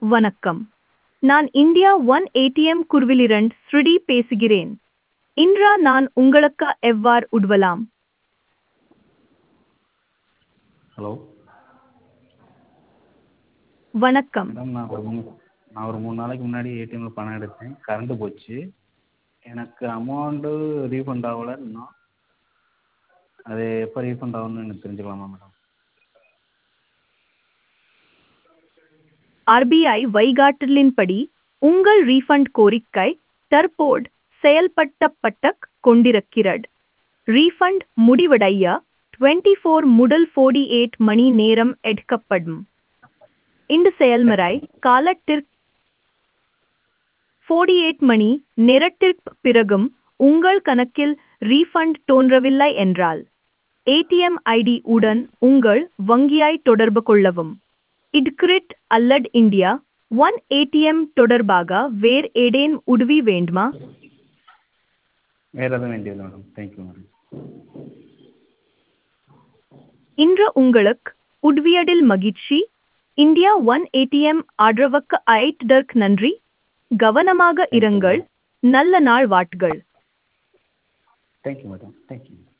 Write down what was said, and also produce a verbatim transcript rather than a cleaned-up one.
வணக்கம். நான் India one ATM குருவிலிருந்து ஸ்ருதி பேசுகிறேன். இன்றா நான் உங்களுக்கு எவ்வாறு உதவலாம்? ஹலோ வணக்கம். மேடம், நான் ஒரு மூணு நான் ஒரு மூணு நாளைக்கு முன்னாடி ஏடிஎம்மில் பணம் எடுத்தேன். கரண்ட்டு போச்சு. எனக்கு அமௌண்ட்டு ரீஃபண்ட் ஆகல இன்னும். அது எப்போ ரீஃபண்ட் ஆகும்னு எனக்கு தெரிஞ்சுக்கலாமா மேடம்? ஆர்பிஐ வழிகாட்டுதலின்படி உங்கள் ரீஃபண்ட் கோரிக்கை தற்போது செயல்படுத்தப்பட்டுக் கொண்டிருக்கிறது. ரீஃபண்ட் முடிவடைய இருபத்தி நான்கு முதல் நாற்பத்தி எட்டு மணி நேரம் எடுக்கப்படும். இந்த செயல்முறை காலத்திற்கு நாற்பத்தி எட்டு மணி நேரத்திற்குப் பிறகும் உங்கள் கணக்கில் ரீஃபண்ட் தோன்றவில்லை என்றால் ஏடிஎம் ஐடி உடன் உங்கள் வங்கியை தொடர்பு கொள்ளவும். இதுகுறித்து அல்லது இந்தியா ஒன் ஏடிஎம் தொடர்பாக வேறு ஏதேனும் உதவி வேண்டுமா? வேறு எதுவும் வேண்டியதில்லை மேடம். Thank you madam. இன்று உங்களுக்கு உதவியதில் மகிழ்ச்சி. இந்தியா ஒன் ஏடிஎம் ஆதரவுக்கு அழைத்ததற்கு நன்றி. கவனமாக இருங்கள். நல்ல நாள் வாழ்த்துகள். Thank you madam. தேங்க்யூ.